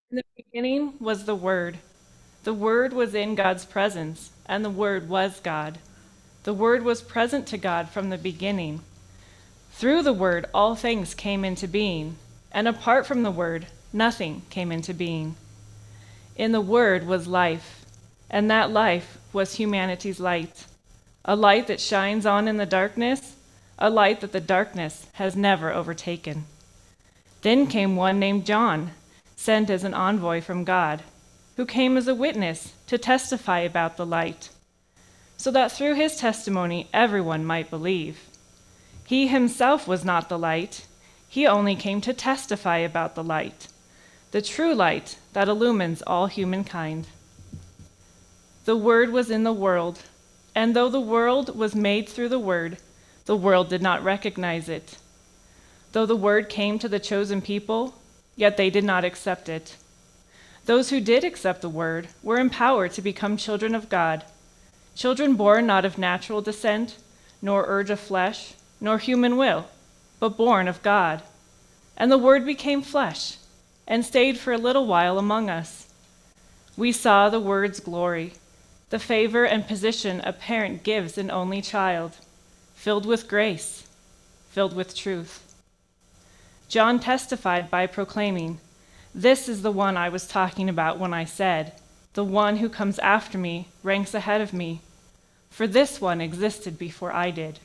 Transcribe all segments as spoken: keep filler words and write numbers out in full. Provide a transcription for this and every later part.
In the beginning was the Word. The Word was in God's presence, and the Word was God. The Word was present to God from the beginning. Through the Word, all things came into being, and apart from the Word, nothing came into being. In the Word was life, and that life was humanity's light, a light that shines on in the darkness, a light that the darkness has never overtaken. Then came one named John, sent as an envoy from God, who came as a witness to testify about the light, so that through his testimony everyone might believe. He himself was not the light, he only came to testify about the light, the true light that illumines all humankind. The Word was in the world, and though the world was made through the Word, the world did not recognize it. Though the Word came to the chosen people, yet they did not accept it. Those who did accept the Word were empowered to become children of God, children born not of natural descent, nor urge of flesh, nor human will, but born of God. And the Word became flesh, and stayed for a little while among us. We saw the Word's glory, the favor and position a parent gives an only child, filled with grace, filled with truth. John testified by proclaiming, "This is the one I was talking about when I said, 'The one who comes after me ranks ahead of me,' for this one existed before I did."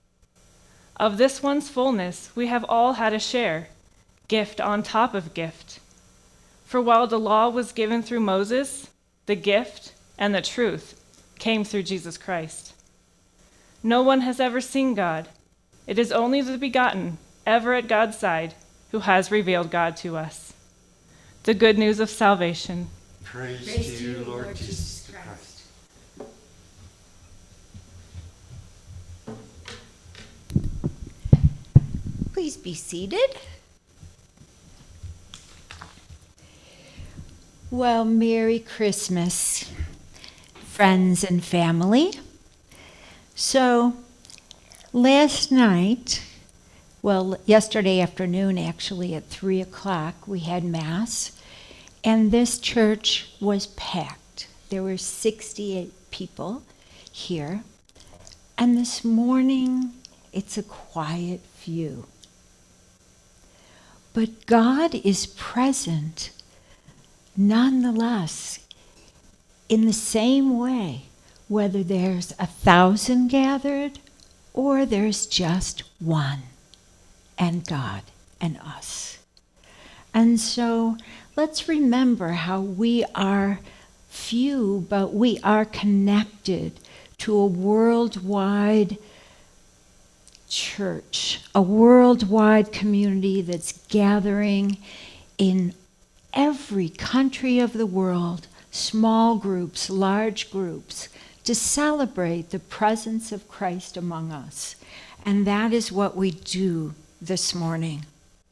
Of this one's fullness we have all had a share, gift on top of gift. For while the law was given through Moses, the gift and the truth came through Jesus Christ. No one has ever seen God. It is only the begotten, ever at God's side, who has revealed God to us. The good news of salvation. Praise, Praise to you, Lord Jesus Christ. Please be seated. Well, Merry Christmas, friends and family. So, last night, well, yesterday afternoon, actually, at three o'clock, we had Mass, and this church was packed. There were sixty-eight people here, and this morning, it's a quiet few. But God is present nonetheless, in the same way, whether there's a thousand gathered or there's just one, and God and us. And so let's remember how we are few, but we are connected to a worldwide church, a worldwide community that's gathering in every country of the world, small groups, large groups, to celebrate the presence of Christ among us. And that is what we do this morning.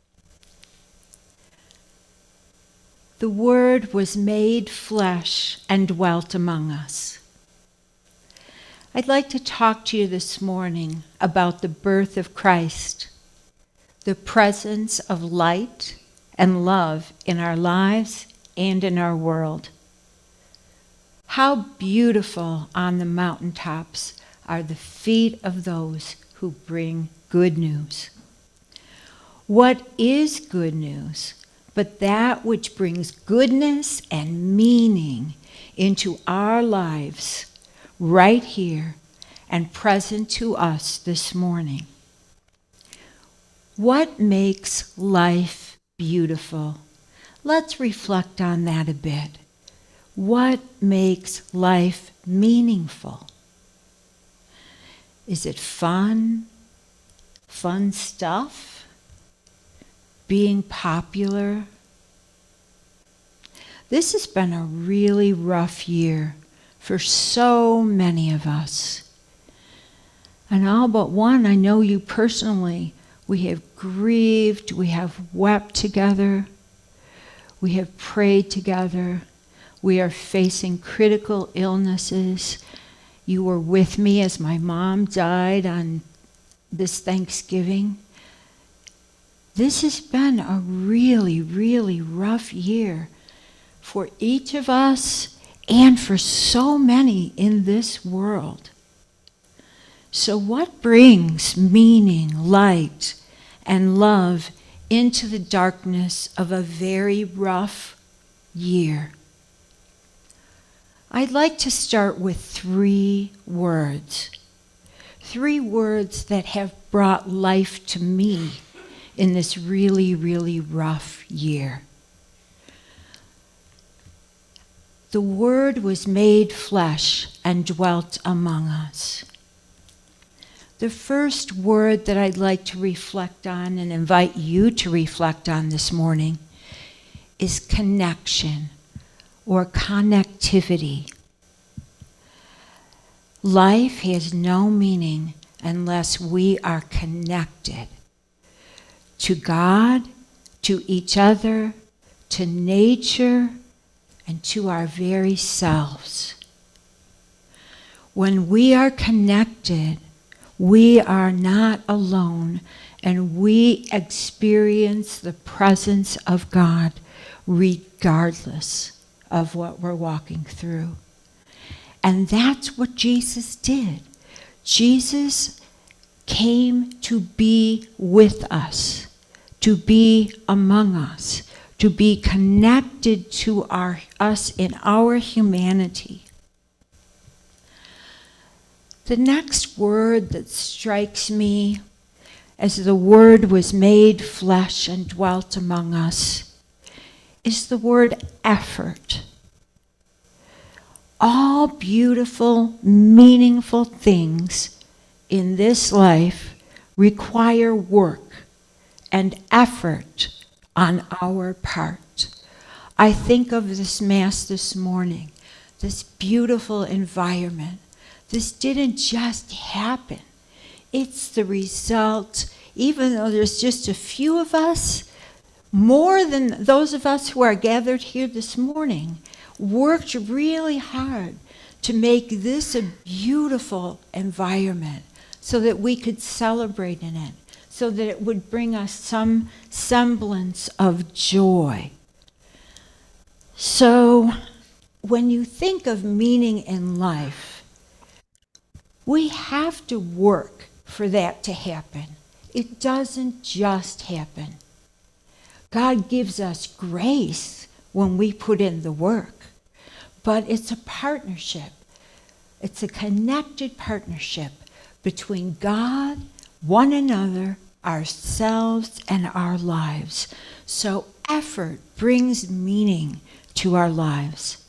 The Word was made flesh and dwelt among us. I'd like to talk to you this morning about the birth of Christ, the presence of light and love in our lives and in our world. How beautiful on the mountaintops are the feet of those who bring good news. What is good news but that which brings goodness and meaning into our lives right here and present to us this morning? What makes life beautiful? Let's reflect on that a bit. What makes life meaningful? Is it fun? Fun stuff? Being popular? This has been a really rough year for so many of us. And all but one, I know you personally, we have grieved, we have wept together, we have prayed together, we are facing critical illnesses. You were with me as my mom died on this Thanksgiving. This has been a really, really rough year. for each of us and for so many in this world. So what brings meaning, light, and love into the darkness of a very rough year? I'd like to start with three words. Three words that have brought life to me in this really, really rough year. The Word was made flesh and dwelt among us. The first word that I'd like to reflect on and invite you to reflect on this morning is connection or connectivity. Life has no meaning unless we are connected to God, to each other, to nature, and to our very selves. When we are connected, we are not alone, and we experience the presence of God regardless of what we're walking through. And that's what Jesus did. Jesus came to be with us, to be among us, to be connected to our, us in our humanity. The next word that strikes me as the Word was made flesh and dwelt among us is the word effort. All beautiful, meaningful things in this life require work and effort on our part. I think of this Mass this morning, this beautiful environment. This didn't just happen. It's the result, even though there's just a few of us, more than those of us who are gathered here this morning, worked really hard to make this a beautiful environment so that we could celebrate in it, so that it would bring us some semblance of joy. So when you think of meaning in life, we have to work for that to happen. It doesn't just happen. God gives us grace when we put in the work, but it's a partnership. It's a connected partnership between God, one another, ourselves, and our lives. So effort brings meaning to our lives.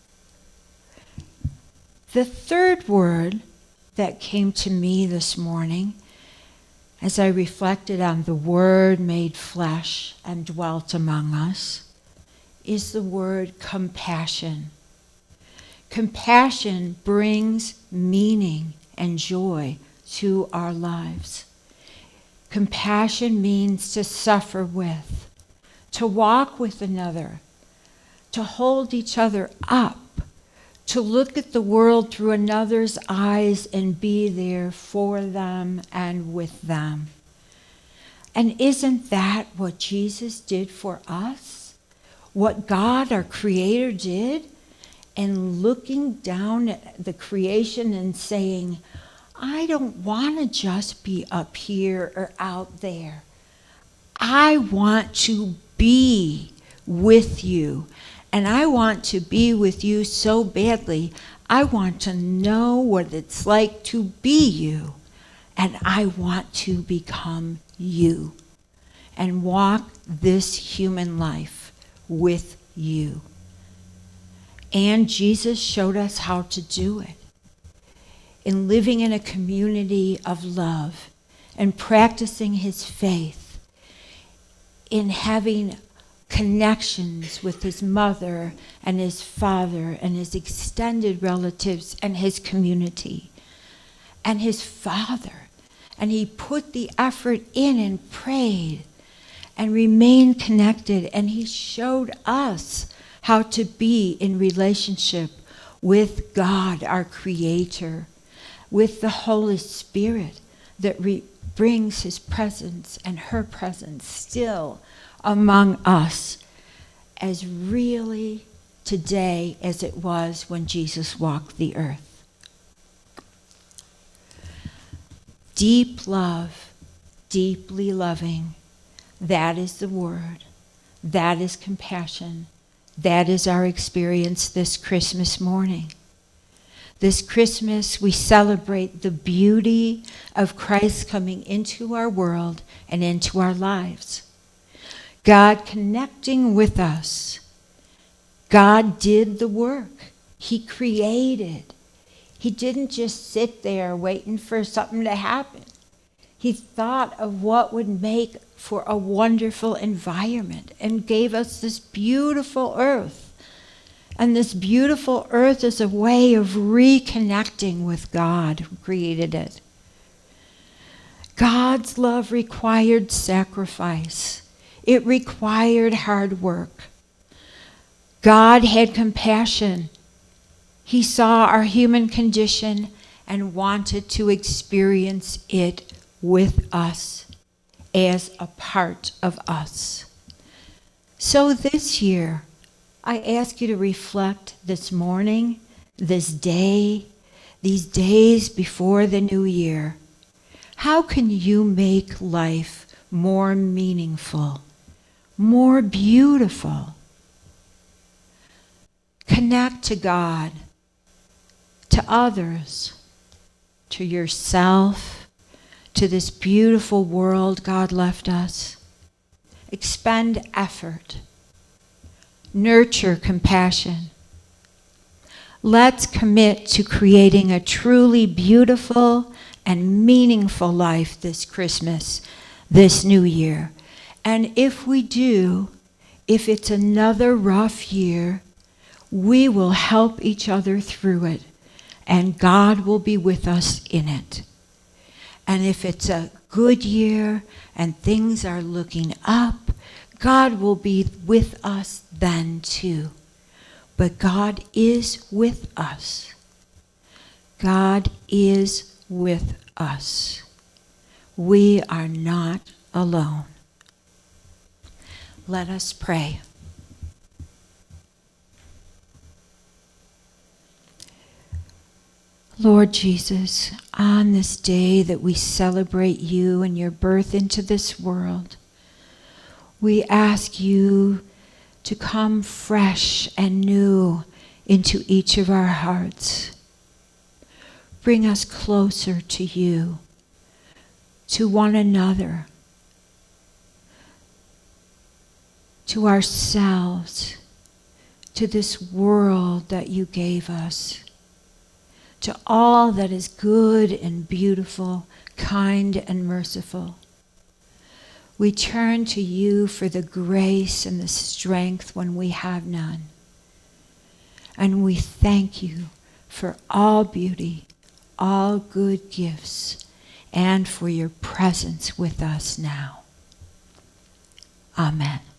The third word that came to me this morning as I reflected on the Word made flesh and dwelt among us is the word compassion. Compassion brings meaning and joy to our lives. Compassion means to suffer with, to walk with another, to hold each other up, to look at the world through another's eyes and be there for them and with them. And isn't that what Jesus did for us? What God, our Creator, did? And looking down at the creation and saying, I don't want to just be up here or out there. I want to be with you. And I want to be with you so badly. I want to know what it's like to be you. And I want to become you and walk this human life with you. And Jesus showed us how to do it. In living in a community of love and practicing his faith, in having connections with his mother and his father and his extended relatives and his community and his father. And he put the effort in and prayed and remained connected. And he showed us how to be in relationship with God, our Creator, with the Holy Spirit that re- brings his presence and her presence still among us as really today as it was when Jesus walked the earth. Deep love, deeply loving, that is the word. That is compassion. That is our experience this Christmas morning. This Christmas, we celebrate the beauty of Christ coming into our world and into our lives. God connecting with us. God did the work. He created. He didn't just sit there waiting for something to happen. He thought of what would make for a wonderful environment and gave us this beautiful earth. And this beautiful earth is a way of reconnecting with God who created it. God's love required sacrifice. It required hard work. God had compassion. He saw our human condition and wanted to experience it with us as a part of us. So this year, I ask you to reflect this morning, this day, these days before the new year. How can you make life more meaningful, more beautiful? Connect to God, to others, to yourself, to this beautiful world God left us. Expend effort. Nurture compassion. Let's commit to creating a truly beautiful and meaningful life this Christmas, this new year. And if we do, if it's another rough year, we will help each other through it, and God will be with us in it. And if it's a good year and things are looking up, God will be with us then too. But God is with us. God is with us. We are not alone. Let us pray. Lord Jesus, on this day that we celebrate you and your birth into this world, we ask you to come fresh and new into each of our hearts. Bring us closer to you, to one another, to ourselves, to this world that you gave us, to all that is good and beautiful, kind and merciful. We turn to you for the grace and the strength when we have none. And we thank you for all beauty, all good gifts, and for your presence with us now. Amen.